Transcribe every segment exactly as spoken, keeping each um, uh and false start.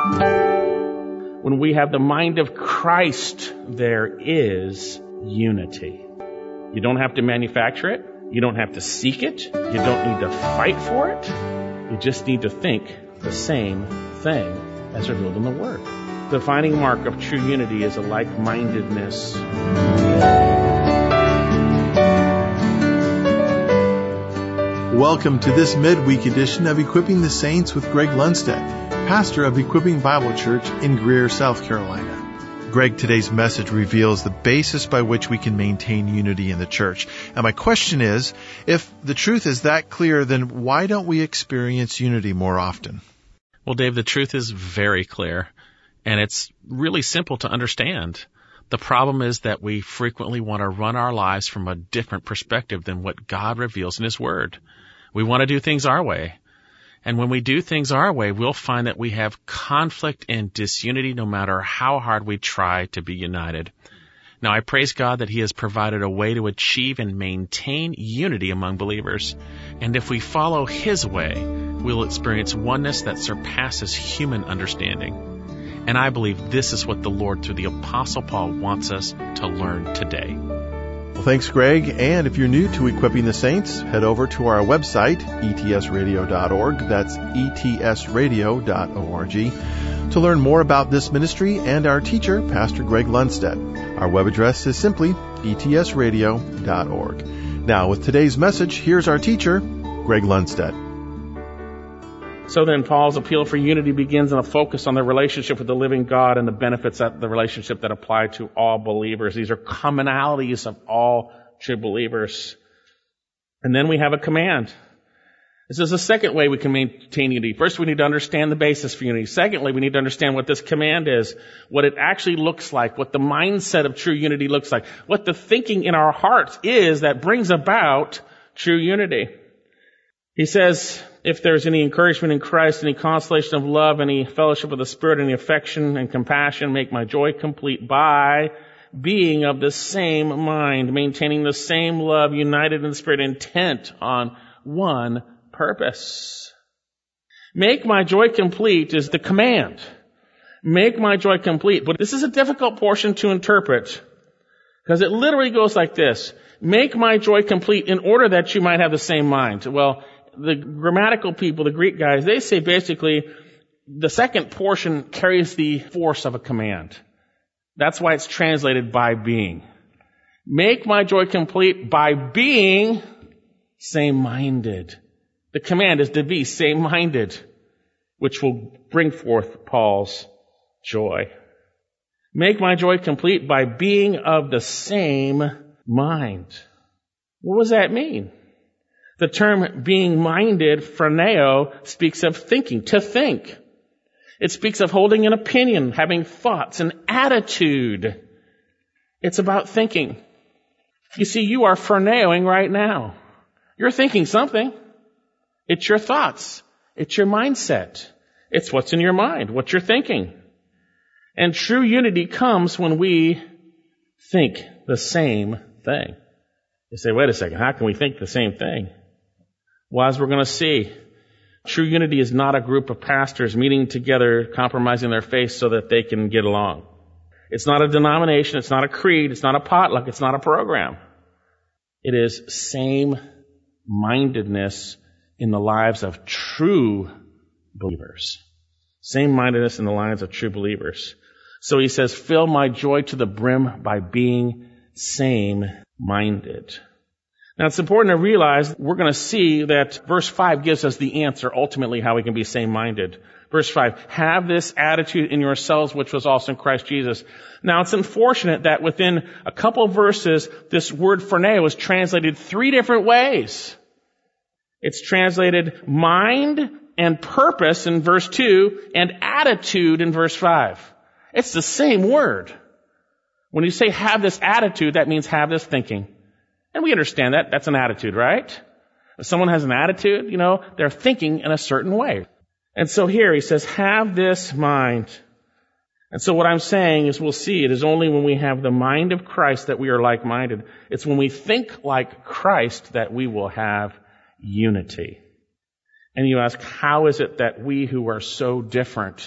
When we have the mind of Christ, there is unity. You don't have to manufacture it. You don't have to seek it. You don't need to fight for it. You just need to think the same thing as revealed in the Word. The defining mark of true unity is a like-mindedness. Welcome to this midweek edition of Equipping the Saints with Greg Lundstedt, pastor of Equipping Bible Church in Greer, South Carolina. Greg, today's message reveals the basis by which we can maintain unity in the church. And my question is, if the truth is that clear, then why don't we experience unity more often? Well, Dave, the truth is very clear, and it's really simple to understand. The problem is that we frequently want to run our lives from a different perspective than what God reveals in His Word. We want to do things our way. And when we do things our way, we'll find that we have conflict and disunity no matter how hard we try to be united. Now, I praise God that He has provided a way to achieve and maintain unity among believers. And if we follow His way, we'll experience oneness that surpasses human understanding. And I believe this is what the Lord, through the Apostle Paul, wants us to learn today. Well, thanks, Greg. And if you're new to Equipping the Saints, head over to our website, E T S radio dot org. That's E T S radio dot org to learn more about this ministry and our teacher, Pastor Greg Lundstedt. Our web address is simply E T S radio dot org. Now, with today's message, here's our teacher, Greg Lundstedt. So then Paul's appeal for unity begins in a focus on the relationship with the living God and the benefits of the relationship that apply to all believers. These are commonalities of all true believers. And then we have a command. This is the second way we can maintain unity. First, we need to understand the basis for unity. Secondly, we need to understand what this command is, what it actually looks like, what the mindset of true unity looks like, what the thinking in our hearts is that brings about true unity. He says, if there's any encouragement in Christ, any consolation of love, any fellowship of the Spirit, any affection and compassion, make my joy complete by being of the same mind, maintaining the same love, united in the Spirit, intent on one purpose. Make my joy complete is the command. Make my joy complete. But this is a difficult portion to interpret because it literally goes like this. Make my joy complete in order that you might have the same mind. Well, the grammatical people, the Greek guys, they say basically the second portion carries the force of a command. That's why it's translated by being. Make my joy complete by being same-minded. The command is to be same-minded, which will bring forth Paul's joy. Make my joy complete by being of the same mind. What does that mean? The term being minded, phroneo, speaks of thinking, to think. It speaks of holding an opinion, having thoughts, an attitude. It's about thinking. You see, you are phroneoing right now. You're thinking something. It's your thoughts. It's your mindset. It's what's in your mind, what you're thinking. And true unity comes when we think the same thing. You say, wait a second, how can we think the same thing? Well, as we're going to see, true unity is not a group of pastors meeting together, compromising their faith so that they can get along. It's not a denomination. It's not a creed. It's not a potluck. It's not a program. It is same-mindedness in the lives of true believers. Same-mindedness in the lives of true believers. So he says, fill my joy to the brim by being same-minded. Now, it's important to realize we're going to see that verse five gives us the answer, ultimately, how we can be same-minded. Verse five, have this attitude in yourselves, which was also in Christ Jesus. Now, it's unfortunate that within a couple of verses, this word phroneo is translated three different ways. It's translated mind and purpose in verse two and attitude in verse five. It's the same word. When you say have this attitude, that means have this thinking. And we understand that. That's an attitude, right? If someone has an attitude, you know, they're thinking in a certain way. And so here he says, have this mind. And so what I'm saying is we'll see it is only when we have the mind of Christ that we are like-minded. It's when we think like Christ that we will have unity. And you ask, how is it that we who are so different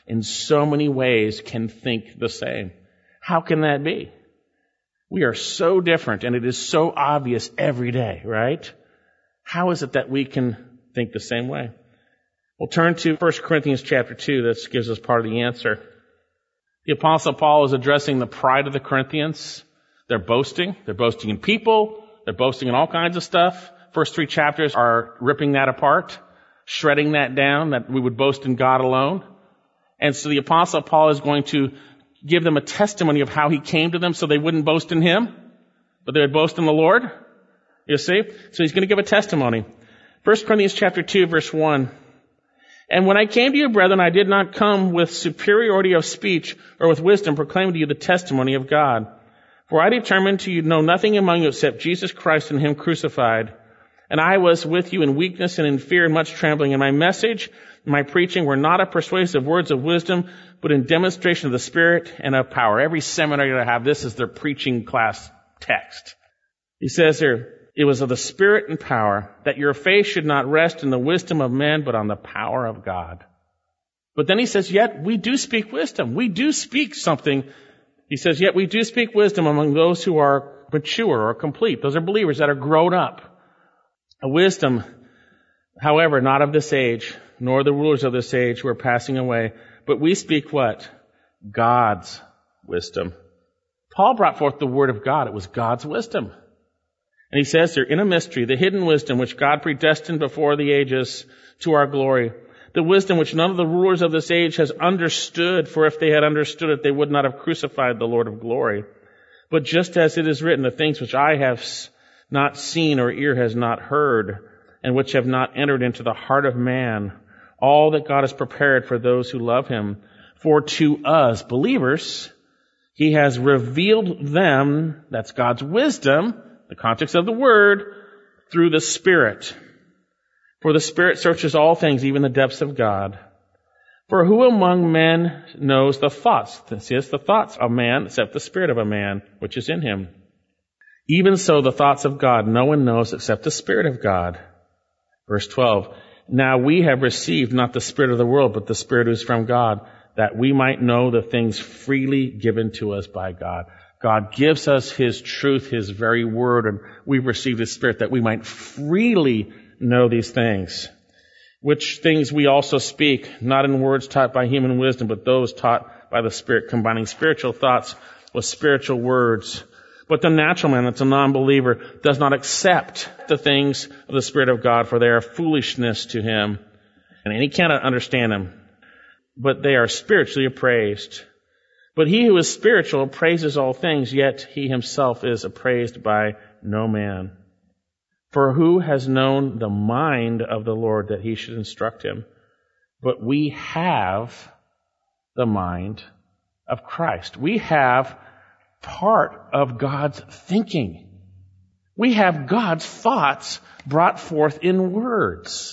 in so many ways can think the same. How can that be? We are so different, and it is so obvious every day, right? How is it that we can think the same way? We'll turn to First Corinthians chapter two. That gives us part of the answer. The Apostle Paul is addressing the pride of the Corinthians. They're boasting. They're boasting in people. They're boasting in all kinds of stuff. First three chapters are ripping that apart, shredding that down, that we would boast in God alone. And so the Apostle Paul is going to give them a testimony of how he came to them so they wouldn't boast in him, but they would boast in the Lord. You see? So he's going to give a testimony. First Corinthians chapter two, verse one. And when I came to you, brethren, I did not come with superiority of speech or with wisdom, proclaiming to you the testimony of God. For I determined to know nothing among you except Jesus Christ and him crucified. And I was with you in weakness and in fear and much trembling. And my message and my preaching were not of persuasive words of wisdom, but in demonstration of the Spirit and of power. Every seminary that I have, this is their preaching class text. He says here, it was of the Spirit and power, that your faith should not rest in the wisdom of men, but on the power of God. But then he says, yet we do speak wisdom. We do speak something. He says, yet we do speak wisdom among those who are mature or complete. Those are believers that are grown up. A wisdom, however, not of this age, nor the rulers of this age who are passing away. But we speak what? God's wisdom. Paul brought forth the word of God. It was God's wisdom. And he says there, in a mystery, the hidden wisdom which God predestined before the ages to our glory. The wisdom which none of the rulers of this age has understood, for if they had understood it, they would not have crucified the Lord of glory. But just as it is written, the things which I have not seen or ear has not heard, and which have not entered into the heart of man, all that God has prepared for those who love him. For to us, believers, he has revealed them, that's God's wisdom, the context of the word, through the Spirit. For the Spirit searches all things, even the depths of God. For who among men knows the thoughts? This is the thoughts of man, except the spirit of a man, which is in him. Even so, the thoughts of God no one knows except the Spirit of God. Verse twelve. Now we have received not the spirit of the world, but the Spirit who is from God, that we might know the things freely given to us by God. God gives us his truth, his very word, and we've received his Spirit that we might freely know these things. Which things we also speak, not in words taught by human wisdom, but those taught by the Spirit, combining spiritual thoughts with spiritual words. But the natural man, that's a non-believer, does not accept the things of the Spirit of God, for they are foolishness to him, and he cannot understand them. But they are spiritually appraised. But he who is spiritual appraises all things, yet he himself is appraised by no man. For who has known the mind of the Lord that he should instruct him? But we have the mind of Christ. We have part of God's thinking. We have God's thoughts brought forth in words.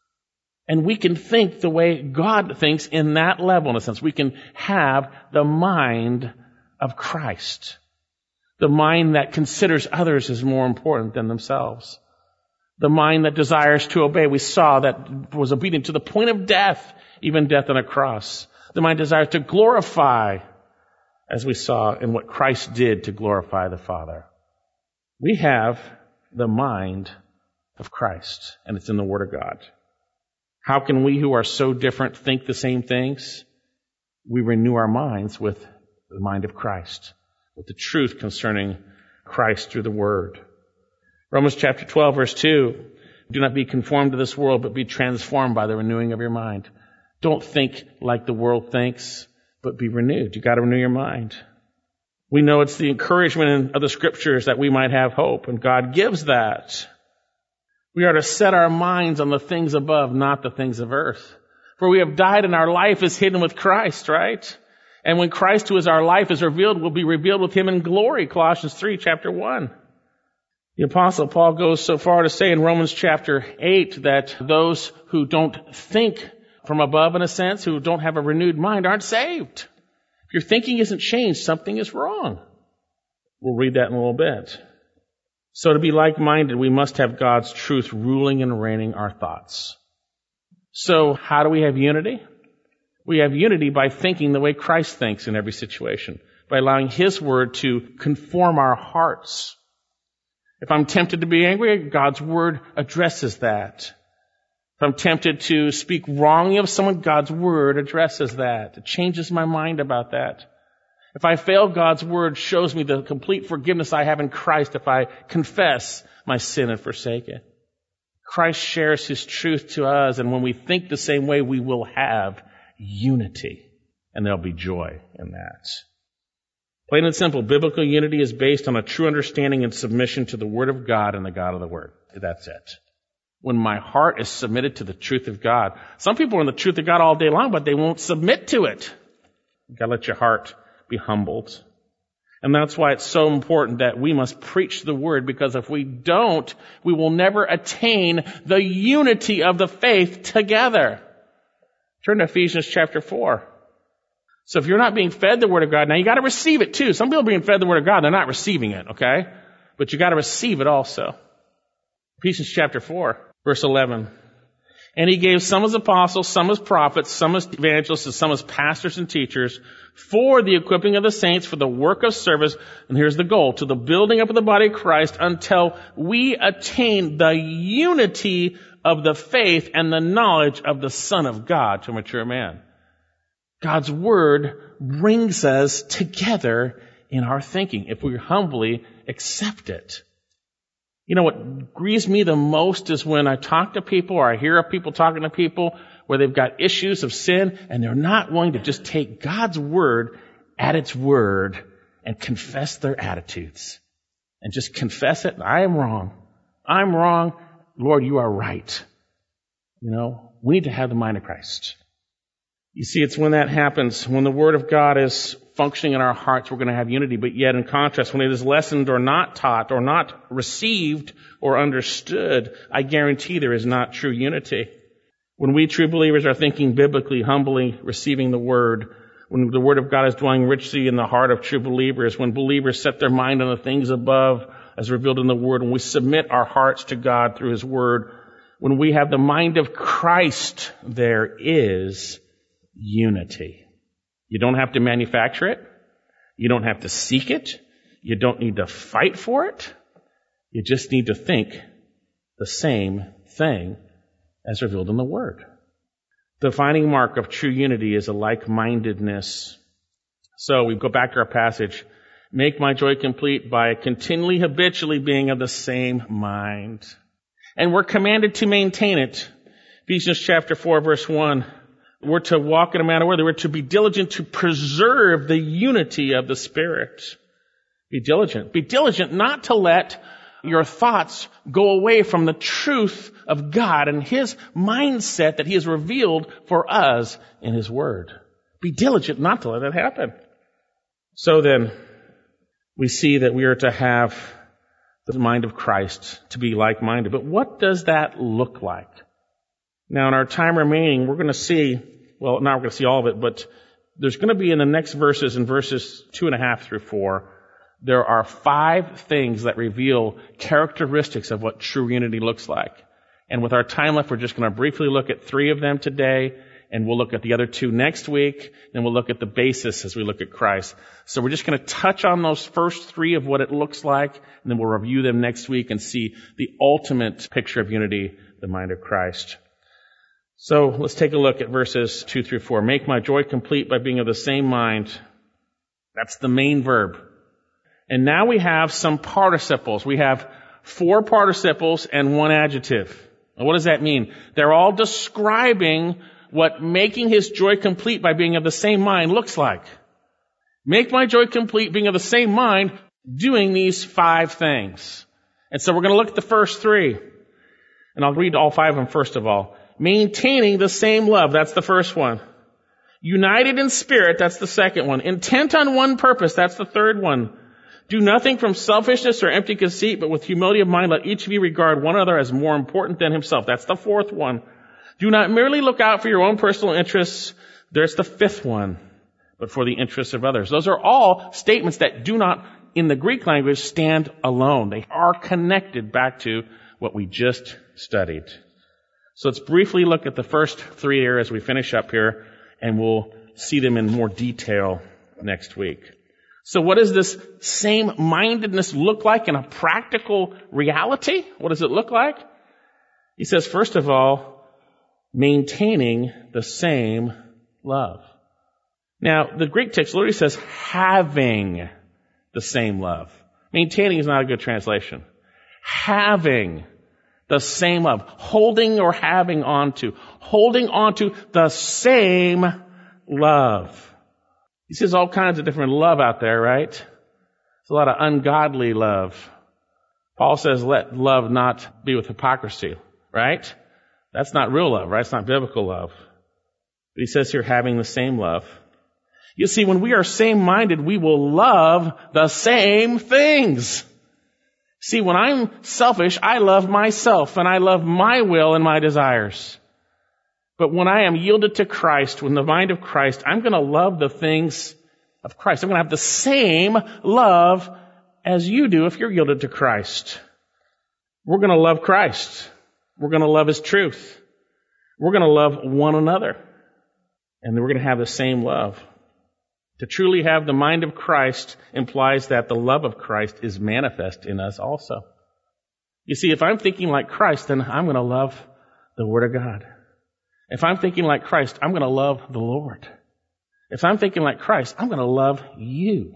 And we can think the way God thinks in that level, in a sense. We can have the mind of Christ. The mind that considers others as more important than themselves. The mind that desires to obey. We saw that was obedient to the point of death, even death on a cross. The mind desires to glorify, as we saw in what Christ did to glorify the Father. We have the mind of Christ, and it's in the Word of God. How can we who are so different think the same things? We renew our minds with the mind of Christ, with the truth concerning Christ through the Word. Romans chapter twelve, verse two, do not be conformed to this world, but be transformed by the renewing of your mind. Don't think like the world thinks, but be renewed. You've got to renew your mind. We know it's the encouragement of the Scriptures that we might have hope, and God gives that. We are to set our minds on the things above, not the things of earth. For we have died and our life is hidden with Christ, right? And when Christ, who is our life, is revealed, we'll be revealed with him in glory. Colossians three, chapter one. The Apostle Paul goes so far to say in Romans chapter eight that those who don't think from above, in a sense, who don't have a renewed mind, aren't saved. If your thinking isn't changed, something is wrong. We'll read that in a little bit. So to be like-minded, we must have God's truth ruling and reigning our thoughts. So how do we have unity? We have unity by thinking the way Christ thinks in every situation, by allowing His Word to conform our hearts. If I'm tempted to be angry, God's Word addresses that. If I'm tempted to speak wrongly of someone, God's Word addresses that. It changes my mind about that. If I fail, God's Word shows me the complete forgiveness I have in Christ if I confess my sin and forsake it. Christ shares His truth to us, and when we think the same way, we will have unity, and there'll be joy in that. Plain and simple, biblical unity is based on a true understanding and submission to the Word of God and the God of the Word. That's it. When my heart is submitted to the truth of God. Some people are in the truth of God all day long, but they won't submit to it. You've got to let your heart be humbled. And that's why it's so important that we must preach the Word, because if we don't, we will never attain the unity of the faith together. Turn to Ephesians chapter four. So if you're not being fed the Word of God, now you got to receive it too. Some people are being fed the Word of God, they're not receiving it, okay? But you got to receive it also. Ephesians chapter four, verse eleven. And He gave some as apostles, some as prophets, some as evangelists, and some as pastors and teachers for the equipping of the saints, for the work of service. And here's the goal, to the building up of the body of Christ until we attain the unity of the faith and the knowledge of the Son of God to a mature man. God's Word brings us together in our thinking if we humbly accept it. You know, what grieves me the most is when I talk to people or I hear of people talking to people where they've got issues of sin and they're not willing to just take God's Word at its word and confess their attitudes. And just confess it. I am wrong. I'm wrong. Lord, you are right. You know, we need to have the mind of Christ. You see, it's when that happens, when the Word of God is functioning in our hearts, we're going to have unity. But yet, in contrast, when it is lessened or not taught or not received or understood, I guarantee there is not true unity. When we true believers are thinking biblically, humbly receiving the Word, when the Word of God is dwelling richly in the heart of true believers, when believers set their mind on the things above as revealed in the Word, when we submit our hearts to God through His Word, when we have the mind of Christ, there is unity. You don't have to manufacture it. You don't have to seek it. You don't need to fight for it. You just need to think the same thing as revealed in the Word. The defining mark of true unity is a like-mindedness. So we go back to our passage. Make my joy complete by continually, habitually being of the same mind. And we're commanded to maintain it. Ephesians chapter four, verse one. We're to walk in a manner where we're to be diligent to preserve the unity of the Spirit. Be diligent. Be diligent not to let your thoughts go away from the truth of God and His mindset that He has revealed for us in His Word. Be diligent not to let that happen. So then, we see that we are to have the mind of Christ, to be like-minded. But what does that look like? Now, in our time remaining, we're going to see, well, not we're going to see all of it, but there's going to be in the next verses, in verses two and a half through four, there are five things that reveal characteristics of what true unity looks like. And with our time left, we're just going to briefly look at three of them today, and we'll look at the other two next week, then we'll look at the basis as we look at Christ. So we're just going to touch on those first three of what it looks like, and then we'll review them next week and see the ultimate picture of unity, the mind of Christ. So let's take a look at verses two through four. Make my joy complete by being of the same mind. That's the main verb. And now we have some participles. We have four participles and one adjective. Now what does that mean? They're all describing what making his joy complete by being of the same mind looks like. Make my joy complete being of the same mind, doing these five things. And so we're going to look at the first three. And I'll read all five of them first of all. Maintaining the same love, that's the first one. United in spirit, that's the second one. Intent on one purpose, that's the third one. Do nothing from selfishness or empty conceit, but with humility of mind, let each of you regard one another as more important than himself. That's the fourth one. Do not merely look out for your own personal interests. There's the fifth one, but for the interests of others. Those are all statements that do not, in the Greek language, stand alone. They are connected back to what we just studied. So let's briefly look at the first three here as we finish up here. and we'll see them in more detail next week. So what does this same-mindedness look like in a practical reality? What does it look like? He says, first of all, maintaining the same love. Now, the Greek text literally says having the same love. Maintaining is not a good translation. Having the same love. Holding or having on to. Holding on to the same love. He says all kinds of different love out there, right? There's a lot of ungodly love. Paul says, let love not be with hypocrisy, right? That's not real love, right? It's not biblical love. But he says here, having the same love. You see, when we are same-minded, we will love the same things. See, when I'm selfish, I love myself, and I love my will and my desires. But when I am yielded to Christ, when the mind of Christ, I'm going to love the things of Christ. I'm going to have the same love as you do if you're yielded to Christ. We're going to love Christ. We're going to love His truth. We're going to love one another. And we're going to have the same love. To truly have the mind of Christ implies that the love of Christ is manifest in us also. You see, if I'm thinking like Christ, then I'm going to love the Word of God. If I'm thinking like Christ, I'm going to love the Lord. If I'm thinking like Christ, I'm going to love you.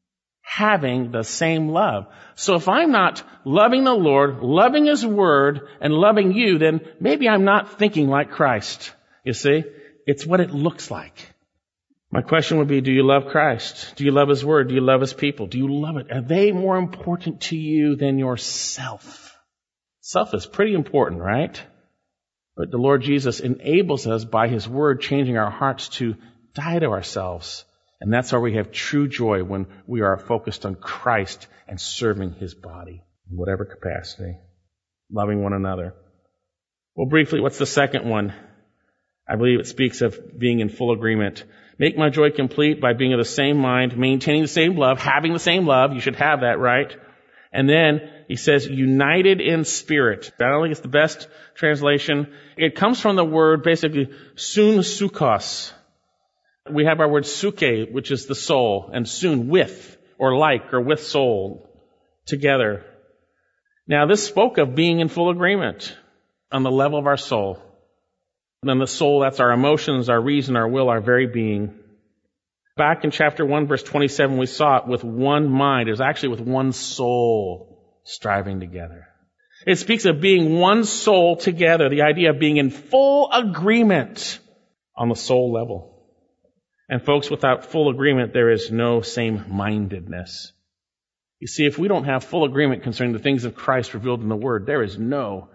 Having the same love. So if I'm not loving the Lord, loving His Word, and loving you, then maybe I'm not thinking like Christ. You see? It's what it looks like. My question would be, do you love Christ? Do you love His Word? Do you love His people? Do you love it? Are they more important to you than yourself? Self is pretty important, right? But the Lord Jesus enables us by His Word changing our hearts to die to ourselves. And that's where we have true joy, when we are focused on Christ and serving His body in whatever capacity. Loving one another. Well, briefly, what's the second one? I believe it speaks of being in full agreement. Make my joy complete by being of the same mind, maintaining the same love, having the same love. You should have that, right? And then he says, united in spirit. I don't think it's the best translation. It comes from the word, basically, sun sukos. We have our word suke, which is the soul, and sun, with, or like, or with soul, together. Now, this spoke of being in full agreement on the level of our soul. And then the soul, that's our emotions, our reason, our will, our very being. Back in chapter one, verse twenty-seven, we saw it with one mind. It was actually with one soul striving together. It speaks of being one soul together, the idea of being in full agreement on the soul level. And folks, without full agreement, there is no same-mindedness. You see, if we don't have full agreement concerning the things of Christ revealed in the Word, there is no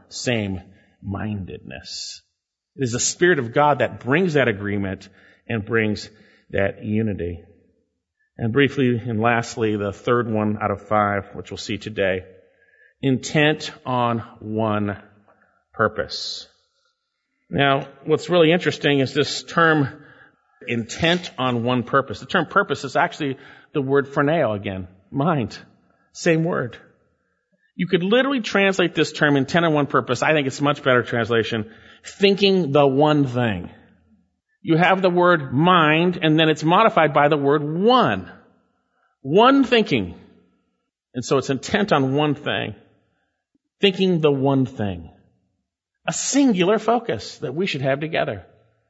same-mindedness. It is the Spirit of God that brings that agreement and brings that unity. And briefly and lastly, the third one out of five, which we'll see today, intent on one purpose. Now, what's really interesting is this term, intent on one purpose. The term purpose is actually the word phroneo again, mind. Same word. You could literally translate this term, intent on one purpose. I think it's a much better translation. Thinking the one thing. You have the word mind, and then it's modified by the word one. One thinking. And so it's intent on one thing. Thinking the one thing. A singular focus that we should have together.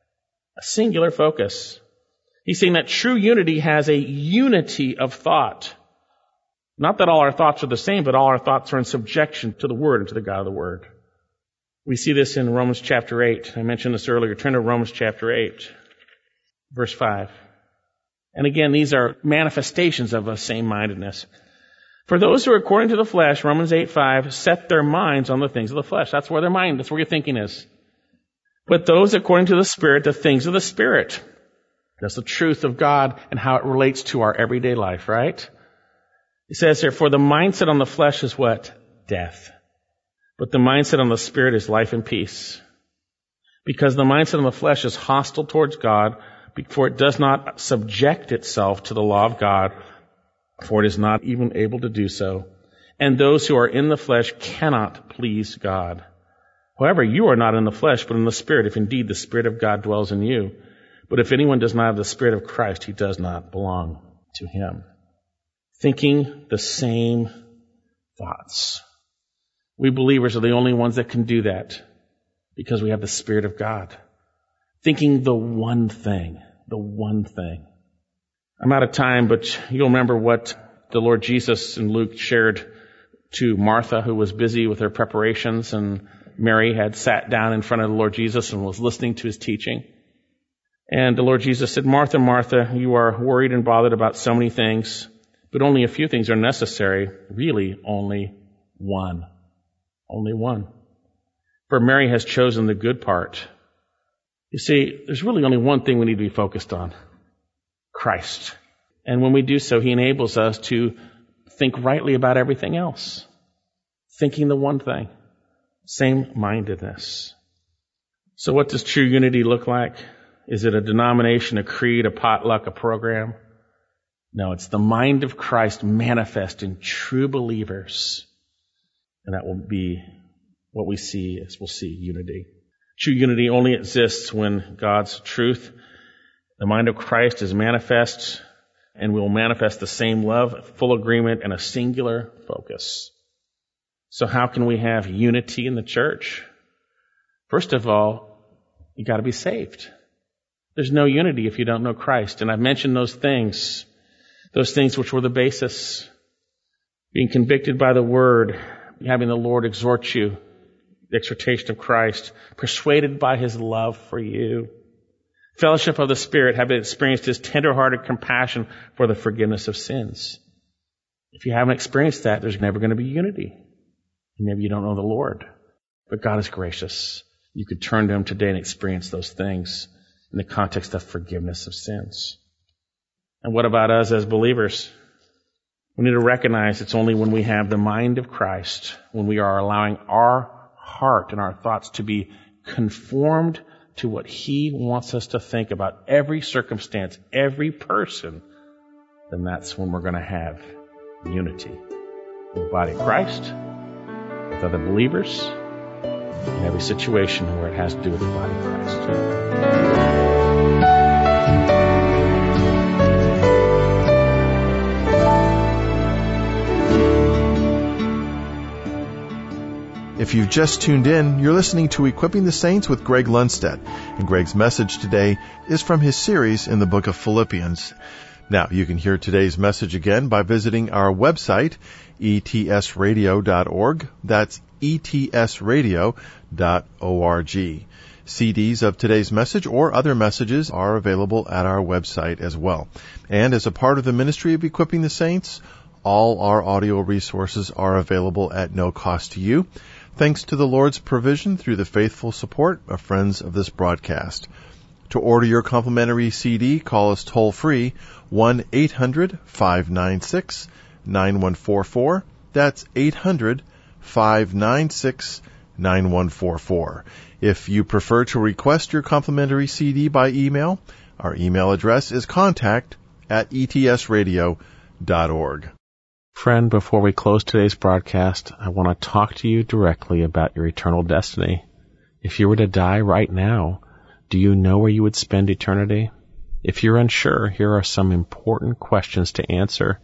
A singular focus. He's saying that true unity has a unity of thought. Not that all our thoughts are the same, but all our thoughts are in subjection to the Word and to the God of the Word. We see this in Romans chapter eight. I mentioned this earlier. Turn to Romans chapter eight, verse five. And again, these are manifestations of a same-mindedness. For those who are according to the flesh, Romans eight five, set their minds on the things of the flesh. That's where their mind, that's where your thinking is. But those according to the Spirit, the things of the Spirit. That's the truth of God and how it relates to our everyday life, right? It says here, for the mindset on the flesh is what? Death. But the mindset on the Spirit is life and peace. Because the mindset on the flesh is hostile towards God, for it does not subject itself to the law of God, for it is not even able to do so. And those who are in the flesh cannot please God. However, you are not in the flesh, but in the Spirit, if indeed the Spirit of God dwells in you. But if anyone does not have the Spirit of Christ, he does not belong to him. Thinking the same thoughts. We believers are the only ones that can do that because we have the Spirit of God. Thinking the one thing, the one thing. I'm out of time, but you'll remember what the Lord Jesus and Luke shared to Martha, who was busy with her preparations, and Mary had sat down in front of the Lord Jesus and was listening to his teaching. And the Lord Jesus said, Martha, Martha, you are worried and bothered about so many things, but only a few things are necessary. Really, only one. Only one. For Mary has chosen the good part. You see, there's really only one thing we need to be focused on. Christ. And when we do so, he enables us to think rightly about everything else. Thinking the one thing. Same-mindedness. So what does true unity look like? Is it a denomination, a creed, a potluck, a program? No, it's the mind of Christ manifest in true believers. And that will be what we see as we'll see unity. True unity only exists when God's truth, the mind of Christ, is manifest, and we will manifest the same love, full agreement, and a singular focus. So how can we have unity in the church? First of all, you got to be saved. There's no unity if you don't know Christ. And I've mentioned those things, those things which were the basis. Being convicted by the Word, having the Lord exhort you, the exhortation of Christ, persuaded by his love for you. Fellowship of the Spirit, having experienced his tender-hearted compassion for the forgiveness of sins. If you haven't experienced that, there's never going to be unity. Maybe you don't know the Lord. But God is gracious. You could turn to him today and experience those things in the context of forgiveness of sins. And what about us as believers? We need to recognize it's only when we have the mind of Christ, when we are allowing our heart and our thoughts to be conformed to what he wants us to think about every circumstance, every person, then that's when we're going to have unity in the body of Christ, with other believers, in every situation where it has to do with the body of Christ. If you've just tuned in, you're listening to Equipping the Saints with Greg Lundstedt, and Greg's message today is from his series in the book of Philippians. Now, you can hear today's message again by visiting our website, E T S radio dot org. That's E T S radio dot org. C Ds of today's message or other messages are available at our website as well. And as a part of the ministry of Equipping the Saints, all our audio resources are available at no cost to you, thanks to the Lord's provision through the faithful support of friends of this broadcast. To order your complimentary C D, call us toll-free, one eight hundred five nine six nine one four four. That's eight hundred five nine six nine one four four. If you prefer to request your complimentary C D by email, our email address is contact at E T S radio dot org. Friend, before we close today's broadcast, I want to talk to you directly about your eternal destiny. If you were to die right now, do you know where you would spend eternity? If you're unsure, here are some important questions to answer.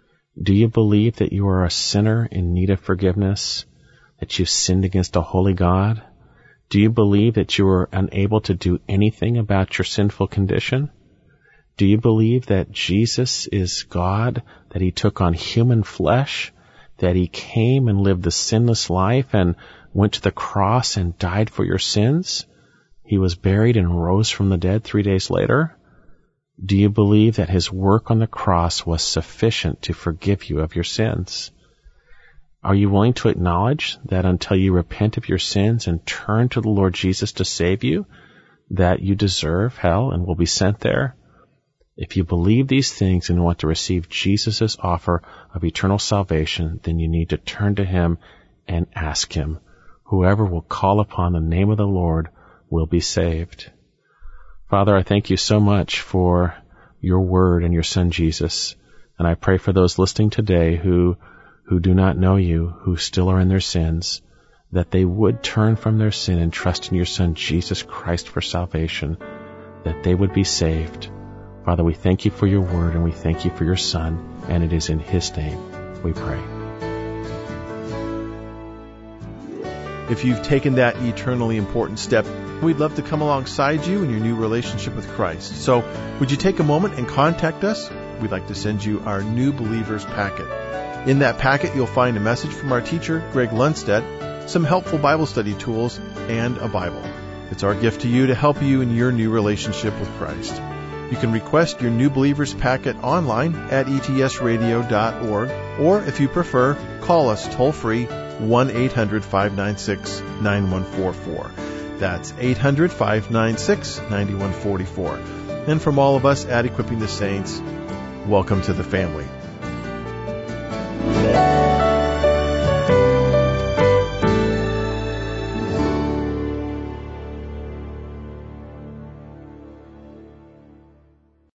Do you believe that you are a sinner in need of forgiveness, that you've sinned against a holy God? Do you believe that you are unable to do anything about your sinful condition? Do you believe that Jesus is God, that he took on human flesh, that he came and lived the sinless life and went to the cross and died for your sins? He was buried and rose from the dead three days later? Do you believe that his work on the cross was sufficient to forgive you of your sins? Are you willing to acknowledge that until you repent of your sins and turn to the Lord Jesus to save you, that you deserve hell and will be sent there? If you believe these things and want to receive Jesus' offer of eternal salvation, then you need to turn to him and ask him. Whoever will call upon the name of the Lord will be saved. Father, I thank you so much for your word and your son Jesus. And I pray for those listening today who, who do not know you, who still are in their sins, that they would turn from their sin and trust in your son Jesus Christ for salvation, that they would be saved. Father, we thank you for your word, and we thank you for your Son, and it is in his name we pray. If you've taken that eternally important step, we'd love to come alongside you in your new relationship with Christ. So would you take a moment and contact us? We'd like to send you our New Believers packet. In that packet, you'll find a message from our teacher, Greg Lundstedt, some helpful Bible study tools, and a Bible. It's our gift to you to help you in your new relationship with Christ. You can request your New Believers packet online at E T S radio dot org, or if you prefer, call us toll-free one eight hundred five nine six nine one four four. That's eight hundred five nine six nine one four four. And from all of us at Equipping the Saints, welcome to the family.